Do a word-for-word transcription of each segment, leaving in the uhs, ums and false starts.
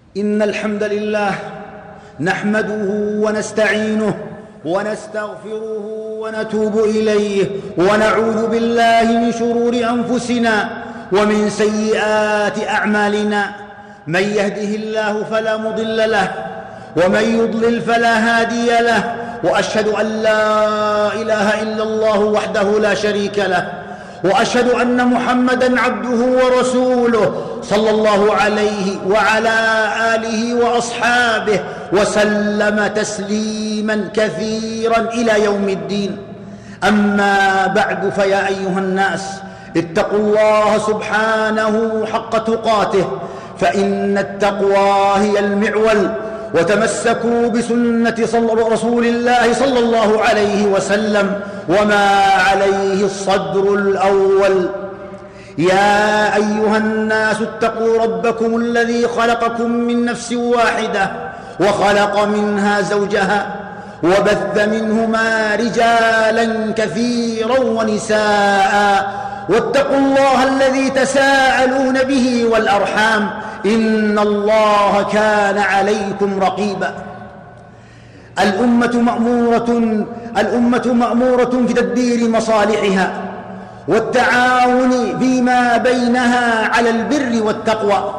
إن الحمد لله نحمده ونستعينه ونستغفره ونتوب إليه ونعوذ بالله من شرور أنفسنا ومن سيئات أعمالنا. من يهده الله فلا مضل له ومن يضلل فلا هادي له، وأشهد أن لا إله إلا الله وحده لا شريك له، وأشهد أن محمدًا عبده ورسوله صلى الله عليه وعلى آله وأصحابه وسلم تسليمًا كثيرًا إلى يوم الدين. أما بعد، فيا أيها الناس اتقوا الله سبحانه حق تقاته، فإن التقوى هي المعول، وتمسكوا بسنة رسول الله صلى الله عليه وسلم وما عليه الصدر الأول. يا أيها الناس اتقوا ربكم الذي خلقكم من نفس واحدة وخلق منها زوجها وبث منهما رجالا كثيرا ونساء، واتقوا الله الذي تساءلون به والأرحام، إن الله كان عليكم رقيبا. الأمة مأمورة الأمة مأمورة في تدبير مصالحها والتعاون فيما بينها على البر والتقوى،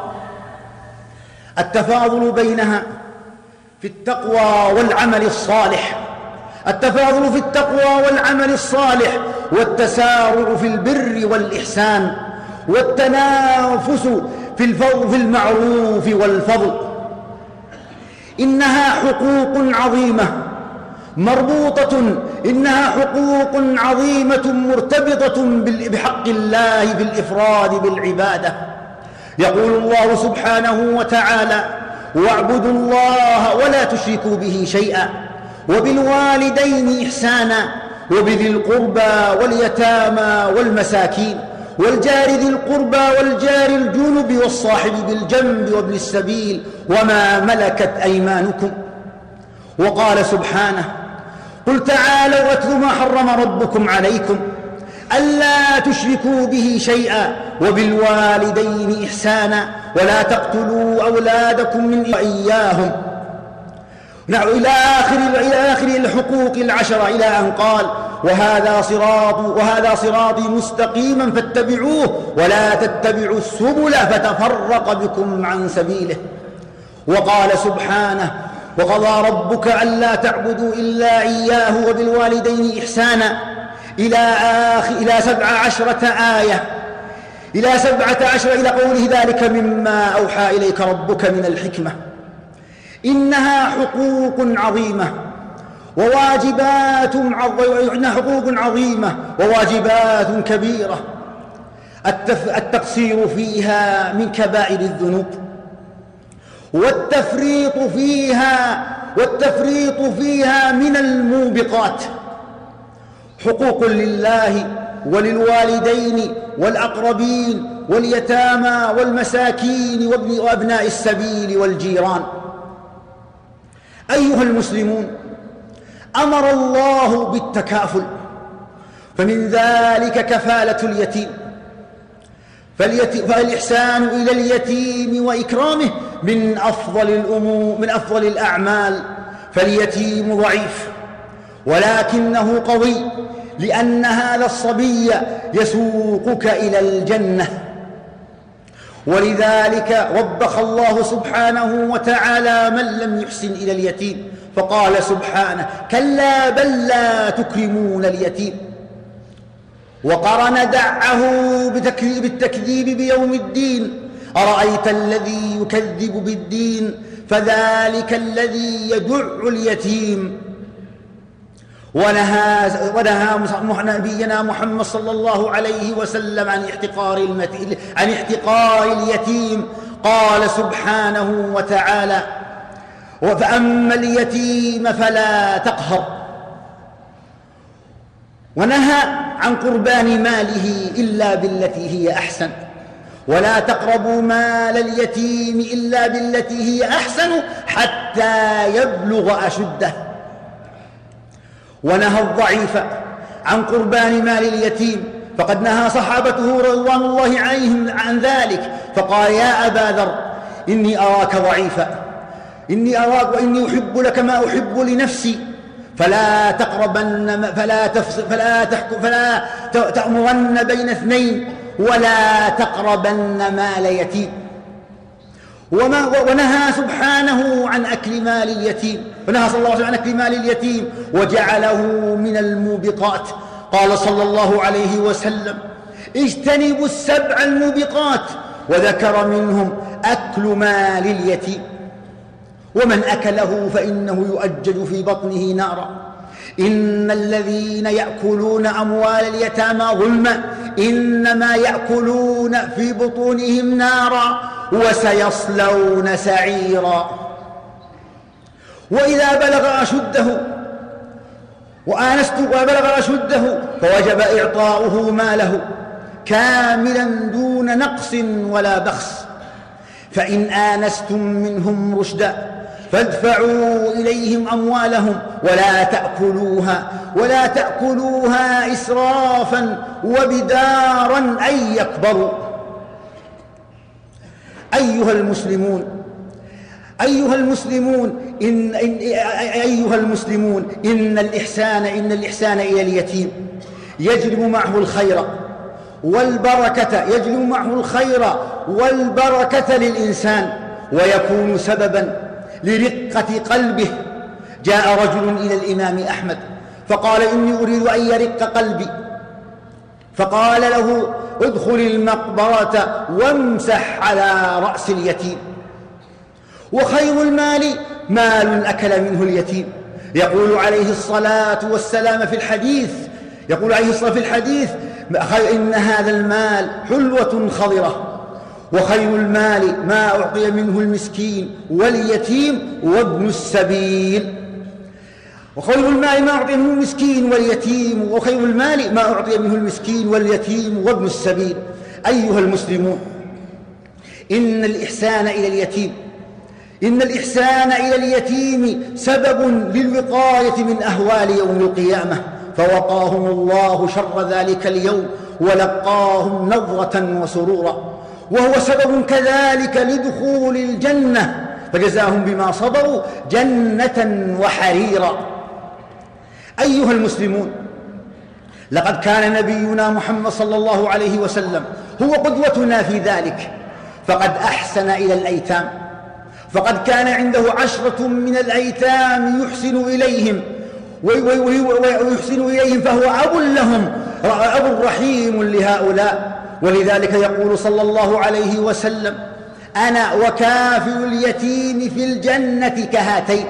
التفاضل بينها في التقوى والعمل الصالح، التفاضل في التقوى والعمل الصالح، والتسارع في البر والإحسان، والتنافس في الفضل في المعروف والفضل. إنها حقوق عظيمة مربوطة إنها حقوق عظيمة مرتبطة بحق الله بالإفراد بالعبادة. يقول الله سبحانه وتعالى: واعبدوا الله ولا تشركوا به شيئا وبالوالدين إحسانا وبذي القربى واليتامى والمساكين والجار ذي القربى والجار الجنب والصاحب بالجنب وابن السبيل وما ملكت أيمانكم. وقال سبحانه: قل تعالوا أتل ما حرم ربكم عليكم ألا تشركوا به شيئا وبالوالدين إحسانا ولا تقتلوا أولادكم من إياهم، إلى آخر إلى آخر الحقوق العشرة، إلى أن قال: وهذا صراط وهذا صراطي مستقيما فاتبعوه ولا تتبعوا السبل فتفرق بكم عن سبيله. وقال سبحانه: وقضى ربك ألا تعبدوا إلا إياه وبالوالدين إحسانا، إلى آخر إلى سبع عشرة آية إلى سبعة عشر إلى قوله: ذلك مما أوحى إليك ربك من الحكمة. إنها حقوق عظيمة وواجبات إنها حقوق عظيمة وواجبات كبيرة، التقصير فيها من كبائر الذنوب، والتفريط فيها والتفريط فيها من الموبقات. حقوق لله وللوالدين والأقربين واليتامى والمساكين وابناء السبيل والجيران. أيها المسلمون، أمر الله بالتكافل، فمن ذلك كفالة اليتيم، فالإحسان إلى اليتيم وإكرامه من أفضل الأمور من أفضل الأعمال. فاليتيم ضعيف ولكنه قوي، لأن هذا الصبي يسوقك إلى الجنة. ولذلك وبخ الله سبحانه وتعالى من لم يحسن إلى اليتيم، فقال سبحانه: كلا بل لا تكرمون اليتيم. وقرن دعه بالتكذيب بيوم الدين: أرأيت الذي يكذب بالدين فذلك الذي يدع اليتيم. ونهى, ونهى نبينا محمد صلى الله عليه وسلم عن احتقار, عن احتقار اليتيم. قال سبحانه وتعالى: فأما اليتيم فلا تقهر. ونهى عن قربان ماله إلا بالتي هي أحسن، ولا تقربوا مال اليتيم إلا بالتي هي أحسن حتى يبلغ أشده. ونهى الضعيف عن قربان مال اليتيم، فقد نهى صحابته رضوان الله عليهم عن ذلك، فقال: يا أبا ذر إني أراك ضعيفا، إني أراك وإني أحب لك ما أحب لنفسي، فلا تقربن فلا تفصل فلا تحكم فلا تأمرن بين اثنين ولا تقربن مال يتيم. وما ونهى سبحانه عن أكل مال اليتيم، ونهى صلى الله عليه وسلم عن أكل مال اليتيم وجعله من الموبقات. قال صلى الله عليه وسلم: اجتنبوا السبع الموبقات، وذكر منهم أكل مال اليتيم، ومن أكله فإنه يؤجج في بطنه نارا. إن الذين يأكلون أموال اليتامى ظلما إنما يأكلون في بطونهم نارا وسيصلون سعيرا. وإذا بلغ أشده وآنست وبلغ أشده فوجب إعطاؤه ماله كاملا دون نقص ولا بخس. فإن آنستم منهم رشدا فادفعوا إليهم أموالهم ولا تأكلوها ولا تأكلوها إسرافا وبدارا أن يكبروا. أيها المسلمون أيها المسلمون إن, إن أيها المسلمون إن الإحسان إن الإحسان إلى اليتيم يجلب معه الخير والبركة يجلب معه الخير والبركة للإنسان، ويكون سببا لرقة قلبه. جاء رجل إلى الإمام أحمد فقال: إني أريد أن يرق قلبي، فقال له: ادخل المقبرة وامسح على رأس اليتيم، وخير المال مال أكل منه اليتيم. يقول عليه الصلاة والسلام في الحديث يقول عليه الصلاة في الحديث: إن هذا المال حلوة خضرة، وخير المال ما أعطي منه المسكين واليتيم وابن السبيل. وخير المال ما أعطي منه المسكين واليتيم وخير المال ما أعطي منه المسكين واليتيم وابن السبيل. أيها المسلمون، إن الإحسان إلى اليتيم إن الإحسان إلى اليتيم سبب للوقاية من أهوال يوم القيامة، فوقاهم الله شر ذلك اليوم ولقاهم نضرة وسرورا، وهو سبب كذلك لدخول الجنة، فجزاهم بما صبروا جنة وحريرا. أيها المسلمون، لقد كان نبينا محمد صلى الله عليه وسلم هو قدوتنا في ذلك، فقد أحسن إلى الأيتام، فقد كان عنده عشرة من الأيتام يحسن إليهم ويحسن إليهم فهو أب لهم، أب رحيم لهؤلاء. ولذلك يقول صلى الله عليه وسلم: أنا وكافل اليتيم في الجنة كهاتين.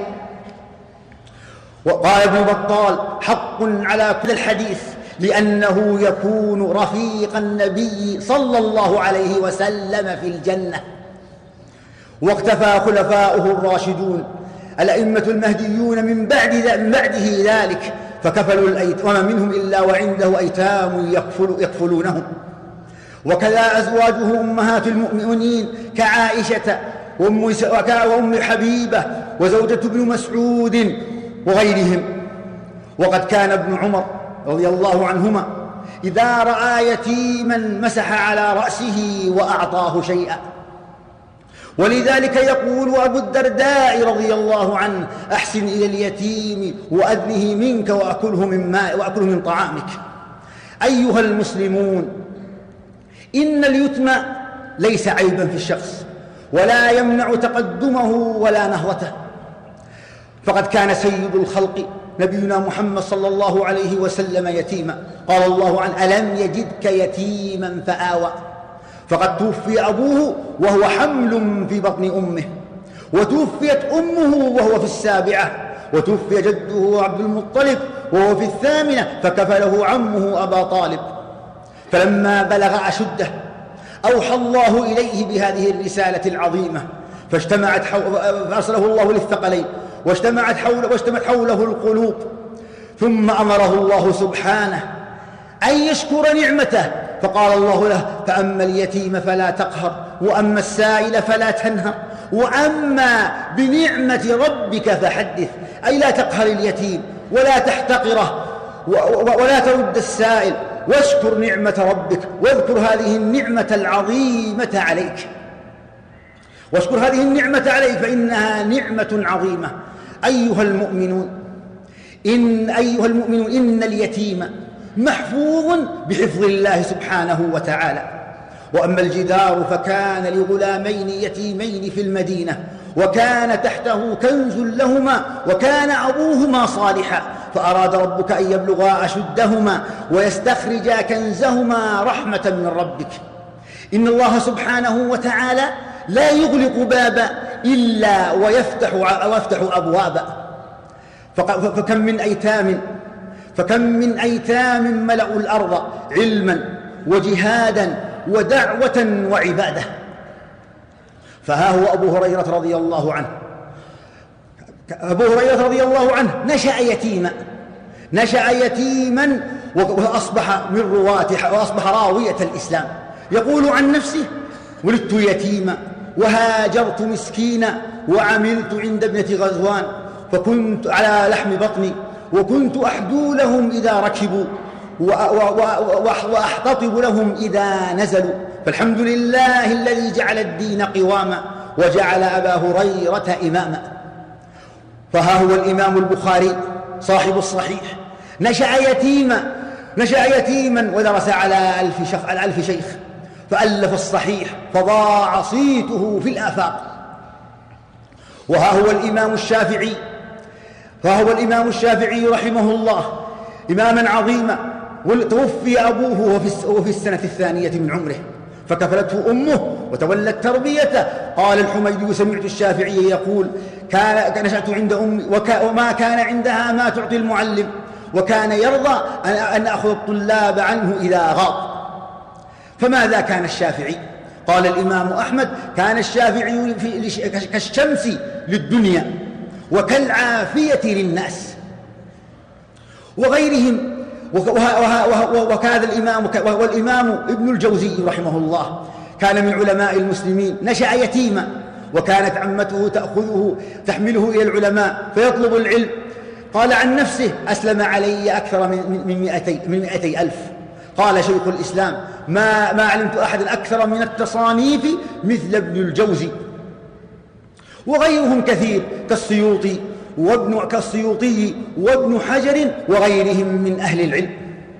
وقال ابن بطال: حق على كل الحديث، لأنه يكون رفيق النبي صلى الله عليه وسلم في الجنة. واقتفى خلفاؤه الراشدون الأئمة المهديون من بعد من بعده ذلك، فكفلوا الأيتام، وما منهم إلا وعنده أيتام يكفل يكفلونهم. وكذا أزواجه أمهات المؤمنين كعائشة وأم حبيبة وزوجة ابن مسعود وغيرهم. وقد كان ابن عمر رضي الله عنهما إذا رأى يتيما مسح على رأسه وأعطاه شيئا. ولذلك يقول أبو الدرداء رضي الله عنه: أحسن إلى اليتيم وأدنه منك وأكله من ماء وأكله من طعامك. أيها المسلمون، إن اليتم ليس عيبا في الشخص ولا يمنع تقدمه ولا نهضته، فقد كان سيد الخلق نبينا محمد صلى الله عليه وسلم يتيما. قال الله عنه: ألم يجدك يتيما فآوى. فقد توفي أبوه وهو حمل في بطن أمه، وتوفيت أمه وهو في السابعة، وتوفي جده عبد المطلب وهو في الثامنة، فكفله عمه أبا طالب. فلما بلغ أشده أوحى الله إليه بهذه الرسالة العظيمة، فاجتمعت فأرسله الله للثقلين، واجتمعت حوله, واجتمعت حوله القلوب. ثم أمره الله سبحانه أن يشكر نعمته، فقال الله له: فأما اليتيم فلا تقهر، وأما السائل فلا تنهر، وأما بنعمة ربك فحدث. أي لا تقهر اليتيم ولا تحتقره ولا ترد السائل، واشكر نعمة ربك واذكر هذه النعمة العظيمة عليك. واشكر هذه النعمة عليه فإنها نعمة عظيمة. أيها المؤمنون إن أيها المؤمنون إن اليتيم محفوظ بحفظ الله سبحانه وتعالى. وأما الجدار فكان لغلامين يتيمين في المدينة وكان تحته كنز لهما وكان أبوهما صالحا فأراد ربك أن يبلغا أشدهما ويستخرجا كنزهما رحمة من ربك. إن الله سبحانه وتعالى لا يغلق بابا إلا ويفتح, ويفتح أبوابا. فكم من أيتام فكم من أيتام ملأوا الأرض علما وجهادا ودعوة وعبادة. فها هو أبو هريرة رضي الله عنه أبو هريرة رضي الله عنه نشأ يتيما نشأ يتيما وأصبح من رواة وأصبح راوية الإسلام. يقول عن نفسه: ولدت يتيما وهاجرت مسكينا وعملت عند ابنة غزوان فكنت على لحم بطني وكنت أحدو لهم إذا ركبوا وأحتطب لهم إذا نزلوا فالحمد لله الذي جعل الدين قواما وجعل أبا هريرة إماما. فها هو الإمام البخاري صاحب الصحيح نشأ يتيما نشأ يتيما ودرس على ألف, شخ... على ألف شيخ فألف الصحيح فضاع صيته في الآفاق. وها هو الإمام الشافعي فهو الإمام الشافعي رحمه الله إماما عظيما وتوفي أبوه وفي السنة الثانية من عمره فكفلته أمه وتولت تربيته. قال الحميدي: سمعت الشافعي يقول: كان نشأت عند أمي وما كان عندها ما تعطي المعلم وكان يرضى أن أخذ الطلاب عنه إذا غاب. فماذا كان الشافعي؟ قال الإمام أحمد: كان الشافعي كالشمس للدنيا وكالعافية للناس. وغيرهم. وكان الإمام والإمام ابن الجوزي رحمه الله كان من علماء المسلمين نشأ يتيما وكانت عمته تأخذه تحمله إلى العلماء فيطلب العلم. قال عن نفسه: أسلم علي أكثر من مئتي, من مئتي ألف. قال شيخ الإسلام: ما, ما علمت أحد أكثر من التصانيف مثل ابن الجوزي. وغيرهم كثير كالسيوطي وابن كالسيوطي وابن حجر وغيرهم من أهل العلم.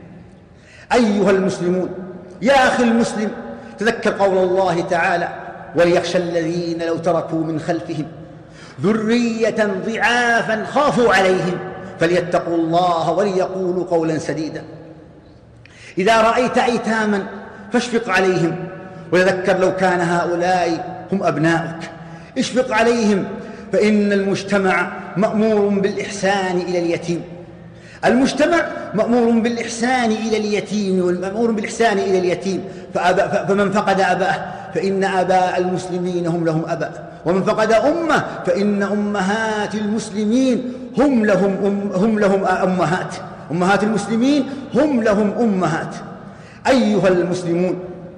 أيها المسلمون، يا أخي المسلم، تذكر قول الله تعالى: وليخشى الذين لو تركوا من خلفهم ذرية ضعافا خافوا عليهم فليتقوا الله وليقولوا قولا سديدا. إذا رأيت أيتاما فاشفق عليهم وتذكر لو كان هؤلاء هم أبناؤك، اشفق عليهم، فإن المجتمع مأمور بالإحسان إلى اليتيم. المجتمع مأمور بالإحسان إلى اليتيم والمأمور بالإحسان إلى اليتيم فمن فقد أباه فإن آباء المسلمين هم لهم أباء، ومن فقد أمه فإن أمهات المسلمين هم لهم, أم هم لهم أمهات أمهات المسلمين هم لهم أمهات. أيها المسلمون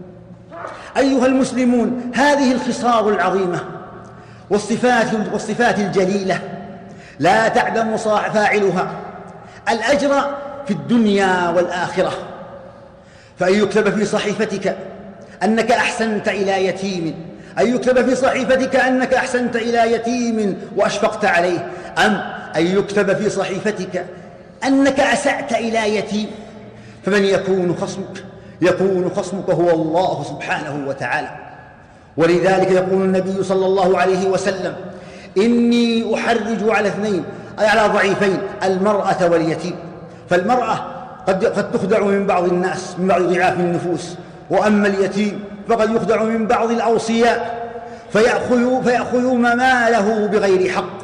أيها المسلمون هذه الخصال العظيمة والصفات, والصفات الجليلة لا تعدم فاعلها الأجر في الدنيا والآخرة. فأن يكتب في صحيفتك أنك أحسنت إلى يتيم، أن يكتب في صحيفتك أنك أحسنت إلى يتيم وأشفقت عليه، أم أن يكتب في صحيفتك أنك أسأت إلى يتيم، فمن يكون خصمك؟ يكون خصمك هو الله سبحانه وتعالى. ولذلك يقول النبي صلى الله عليه وسلم: إني أحرج على اثنين، أي على ضعيفين، المرأة واليتيم. فالمرأة قد, قد تخدع من بعض الناس من بعض ضعاف النفوس، وأما اليتيم فقد يخدع من بعض الأوصياء فيأخذ, فيأخذ ماله بغير حق.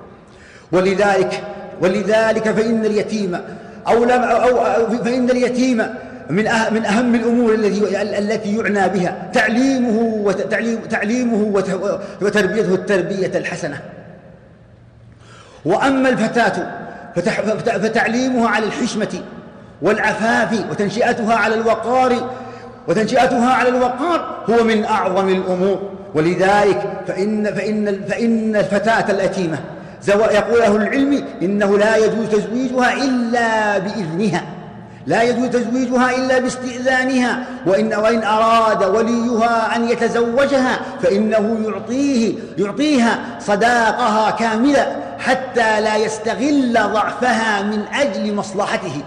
ولذلك, ولذلك فإن اليتيم أو, أو فإن اليتيم من أهم, من أهم الأمور التي, التي يعنى بها تعليمه, وتعليم تعليمه وتربيته التربية الحسنة. وأما الفتاة فتعليمها على الحشمة والعفاف وتنشئتها على الوقار وتنشئتها على الوقار هو من أعظم الأمور. ولذلك فإن, فإن, فإن الفتاة اليتيمة يقول أهل العلم إنه لا يجوز تزويجها إلا بإذنها، لا يجوز تزويجها إلا باستئذانها، وإن, وإن أراد وليها أن يتزوجها فإنه يعطيه يعطيها صداقها كاملة حتى لا يستغل ضعفها من أجل مصلحته.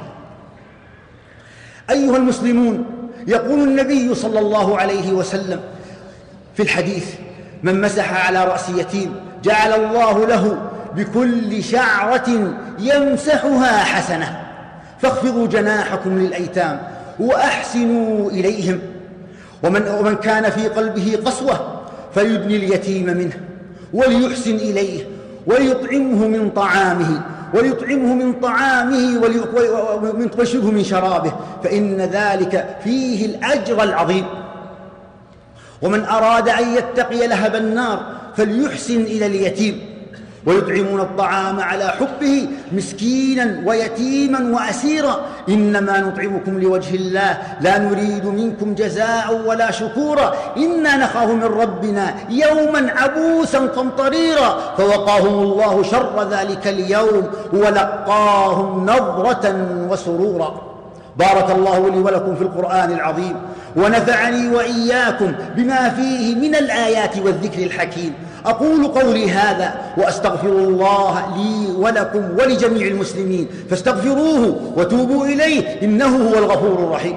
أيها المسلمون، يقول النبي صلى الله عليه وسلم في الحديث: من مسح على رأس يتيم جعل الله له بكل شعرة يمسحها حسنة. فاخفضوا جناحكم للأيتام وأحسنوا إليهم. ومن, ومن كان في قلبه قسوة فليدني اليتيم منه وليحسن إليه وليطعمه من طعامه وليطعمه من طعامه ويشربه من شرابه، فإن ذلك فيه الأجر العظيم. ومن أراد أن يتقي لهب النار فليحسن إلى اليتيم. ويطعمون الطعام على حبه مسكينا ويتيما وأسيرا، إنما نطعمكم لوجه الله لا نريد منكم جزاء ولا شكورا إنا نخاف من ربنا يوما عبوسا قمطريرا. فوقاهم الله شر ذلك اليوم ولقاهم نضرة وسرورا. بارك الله لي ولكم في القرآن العظيم، ونفعني وإياكم بما فيه من الآيات والذكر الحكيم. أقول قولي هذا وأستغفر الله لي ولكم ولجميع المسلمين، فاستغفروه وتوبوا إليه إنه هو الغفور الرحيم.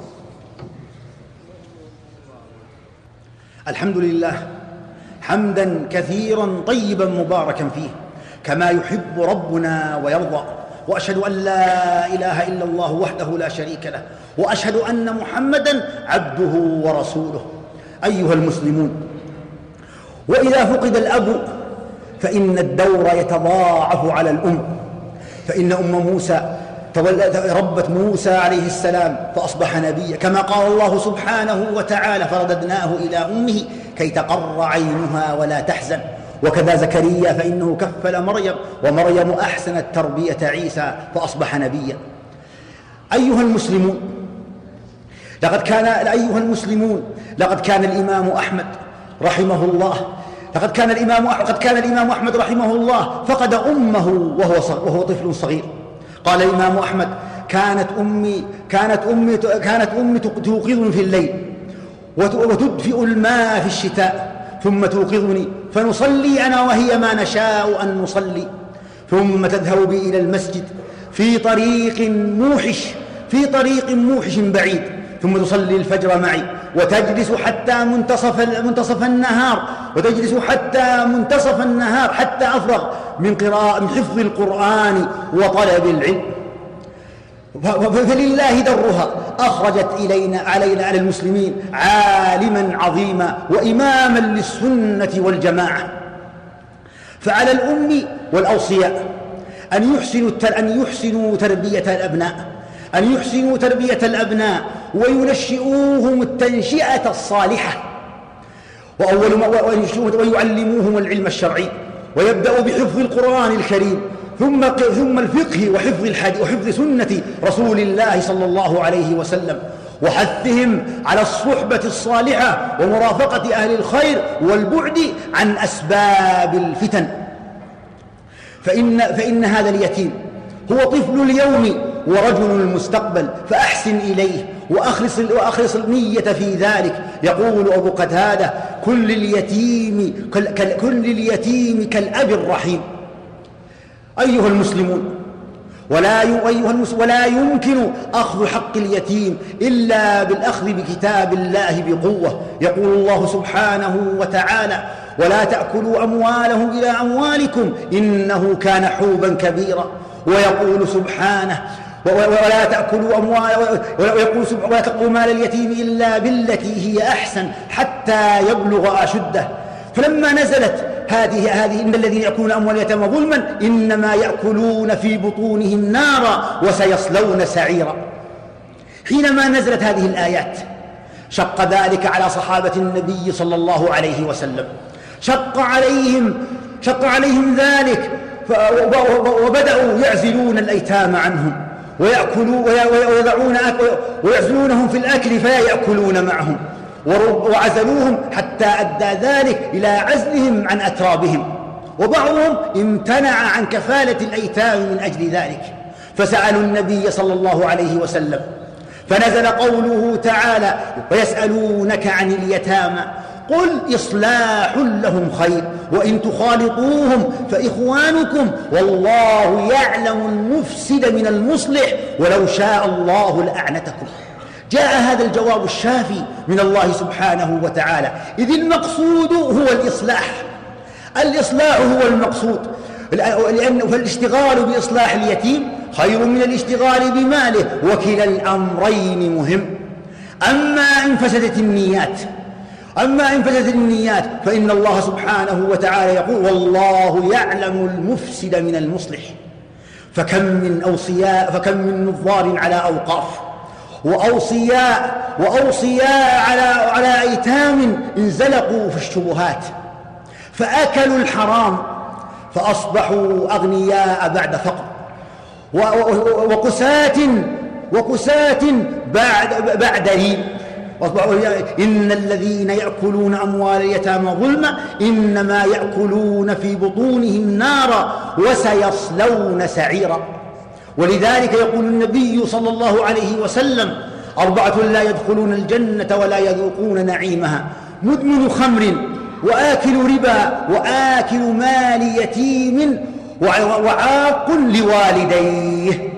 الحمد لله حمدا كثيرا طيبا مباركا فيه كما يحب ربنا ويرضى، وأشهد أن لا إله إلا الله وحده لا شريك له، وأشهد أن محمدا عبده ورسوله. أيها المسلمون، وإذا فقد الأب فإن الدور يتضاعف على الأم، فإن أم موسى ربت موسى عليه السلام فأصبح نبيا، كما قال الله سبحانه وتعالى: فرددناه إلى أمه كي تقر عينها ولا تحزن. وكذا زكريا فإنه كفل مريم، ومريم أحسنت تربية عيسى فأصبح نبيا. أيها المسلمون، لقد كان أيها المسلمون لقد كان الإمام أحمد رحمه الله لقد كان الإمام قد كان الإمام أحمد رحمه الله فقد أمه وهو وهو طفل صغير. قال الإمام أحمد: كانت أمي كانت أمي كانت أمي توقظني في الليل وتدفئ الماء في الشتاء، ثم توقظني فنصلي أنا وهي ما نشاء أن نصلي، ثم تذهب بي إلى المسجد في طريق موحش في طريق موحش بعيد، ثم تصلي الفجر معي، وتجلس حتى منتصف منتصف النهار وتجلس حتى منتصف النهار حتى أفرغ من قراءة من حفظ القرآن وطلب العلم. فلله درها أخرجت إلينا علينا على المسلمين عالما عظيما وإماما للسنة والجماعة. فعلى الأم والأوصياء أن يحسنوا أن يحسنوا تربية الأبناء أن يحسنوا تربية الأبناء وينشئوهم التنشئة الصالحة، وأول ما ويعلموهم العلم الشرعي، ويبدأ بحفظ القرآن الكريم، ثم ثم الفقه وحفظ الحديث وحفظ سنة رسول الله صلى الله عليه وسلم، وحثهم على الصحبة الصالحة ومرافقة أهل الخير والبعد عن أسباب الفتن. فإن, فإن هذا اليتيم هو طفل اليوم ورجل المستقبل، فأحسن إليه وأخلص, وأخلص النية في ذلك. يقول أبو قتادة: كل اليتيم, كل اليتيم كالأب الرحيم. أيها المسلمون، ولا, أيها المسلمون ولا يمكن أخذ حق اليتيم إلا بالأخذ بكتاب الله بقوة. يقول الله سبحانه وتعالى: ولا تأكلوا أموالهم إلى أموالكم إنه كان حوبا كبيرا. ويقول سبحانه: ولا تأكلوا أموال ويقول ولا تأكلوا مال اليتيم إلا بالتي هي أحسن حتى يبلغ أشده. فلما نزلت هذه هذه إن الذين يأكلون أموال اليتامى ظلما إنما يأكلون في بطونهم نارا وسيصلون سعيرا، حينما نزلت هذه الآيات شق ذلك على صحابة النبي صلى الله عليه وسلم، شق عليهم شق عليهم ذلك، وبدأوا يعزلون الأيتام عنهم ويأكلون ويضعون ويعزلونهم في الأكل فلا يأكلون معهم، وعزلوهم حتى أدى ذلك إلى عزلهم عن أترابهم، وبعضهم امتنع عن كفالة الأيتام من أجل ذلك. فسألوا النبي صلى الله عليه وسلم، فنزل قوله تعالى: ويسألونك عن اليتامى قل إصلاح لهم خير وإن تخالطوهم فإخوانكم والله يعلم المفسد من المصلح ولو شاء الله لأعنتكم. جاء هذا الجواب الشافي من الله سبحانه وتعالى، إذ المقصود هو الإصلاح. الإصلاح هو المقصود، لأنه فالاشتغال بإصلاح اليتيم خير من الاشتغال بماله، وكلا الأمرين مهم. أما إن فسدت النيات أما إن فسدت النيات فإن الله سبحانه وتعالى يقول: والله يعلم المفسد من المصلح. فكم من أوصياء فكم من نظار على أوقاف وأوصياء وأوصياء على على أيتام انزلقوا في الشبهات فأكلوا الحرام فأصبحوا أغنياء بعد فقر، وقساة وقساة بعد بعد ريب. إن الذين يأكلون أموال اليتامى ظلما إنما يأكلون في بطونهم نارا وسيصلون سعيرا. ولذلك يقول النبي صلى الله عليه وسلم: أربعة لا يدخلون الجنة ولا يذوقون نعيمها: مدمن خمر وآكل ربا وآكل مال يتيم وعاق لوالديه.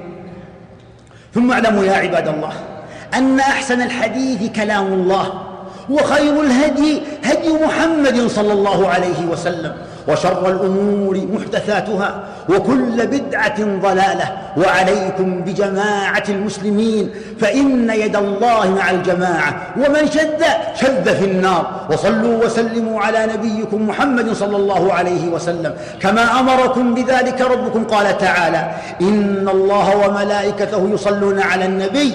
ثم اعلموا يا عباد الله أن أحسن الحديث كلام الله، وخير الهدي هدي محمد صلى الله عليه وسلم، وشر الأمور محدثاتها وكل بدعة ضلالة. وعليكم بجماعة المسلمين فإن يد الله مع الجماعة، ومن شذ شذ في النار. وصلوا وسلموا على نبيكم محمد صلى الله عليه وسلم كما أمركم بذلك ربكم. قال تعالى: إن الله وملائكته يصلون على النبي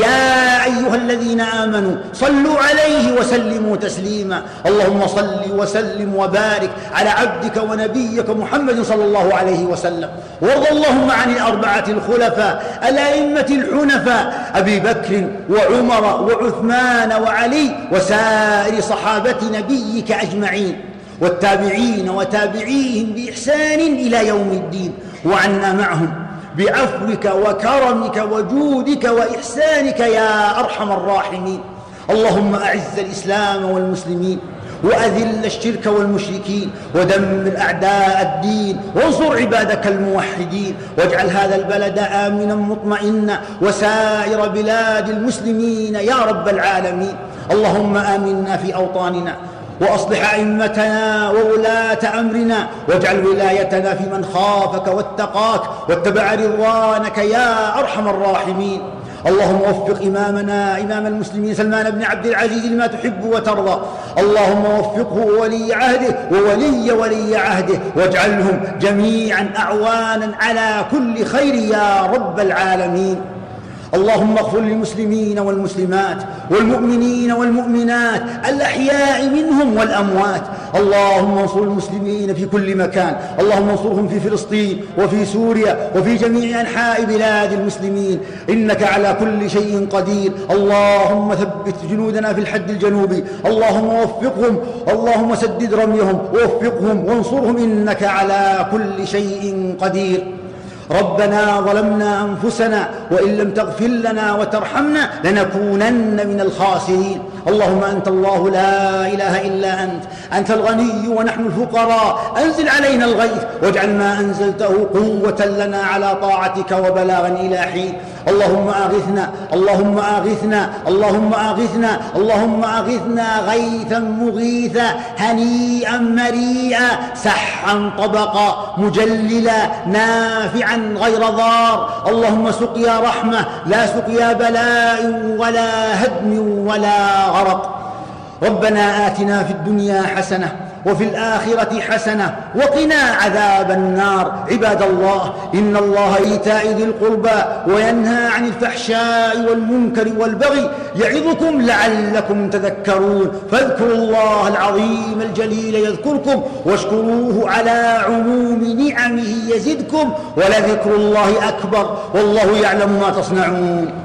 يا أيها الذين آمنوا صلوا عليه وسلموا تسليما. اللهم صل وسلم وبارك على عبدك ونبيك محمد صلى الله عليه وسلم. وارض اللهم عن الأربعة الخلفاء الأئمة الحنفاء أبي بكر وعمر وعثمان وعلي وسائر صحابة نبيك أجمعين، والتابعين وتابعيهم بإحسان إلى يوم الدين، وعنا معهم بعفوك وكرمك وجودك وإحسانك يا أرحم الراحمين. اللهم أعز الإسلام والمسلمين وأذل الشرك والمشركين ودمر أعداء الدين وانصر عبادك الموحدين، واجعل هذا البلد آمنا مطمئنا وسائر بلاد المسلمين يا رب العالمين. اللهم آمنا في أوطاننا وأصلح أئمتنا وولاة أمرنا، واجعل ولايتنا في من خافك واتقاك واتبع رضوانك يا أرحم الراحمين. اللهم وفق إمامنا إمام المسلمين سلمان بن عبد العزيز لما تحب وترضى. اللهم وفقه وولي عهده وولي ولي عهده، واجعلهم جميعا أعوانا على كل خير يا رب العالمين. اللهم اغفر للمسلمين والمسلمات والمؤمنين والمؤمنات الأحياء منهم والأموات. اللهم انصر المسلمين في كل مكان، اللهم انصرهم في فلسطين وفي سوريا وفي جميع أنحاء بلاد المسلمين، إنك على كل شيء قدير. اللهم ثبت جنودنا في الحد الجنوبي، اللهم وفقهم، اللهم سدد رميهم ووفقهم وانصرهم، إنك على كل شيء قدير. ربنا ظلمنا أنفسنا وإن لم تغفر لنا وترحمنا لنكونن من الخاسرين. اللهم أنت الله لا إله إلا أنت، أنت الغني ونحن الفقراء، أنزل علينا الغيث واجعل ما أنزلته قوة لنا على طاعتك وبلاغا إلى حين. اللهم أغثنا اللهم أغثنا اللهم أغثنا اللهم أغثنا غيثا مغيثا هنيئا مريئا سحا طبقا مجللا نافعا غير ضار. اللهم سقيا رحمة لا سقيا بلاء ولا هدم ولا غرق. ربنا آتنا في الدنيا حسنة وفي الآخرة حسنة وقنا عذاب النار. عباد الله، إن الله إيتاء ذي القربى وينهى عن الفحشاء والمنكر والبغي يعظكم لعلكم تذكرون. فاذكروا الله العظيم الجليل يذكركم واشكروه على عموم نعمه يزدكم ولذكر الله أكبر والله يعلم ما تصنعون.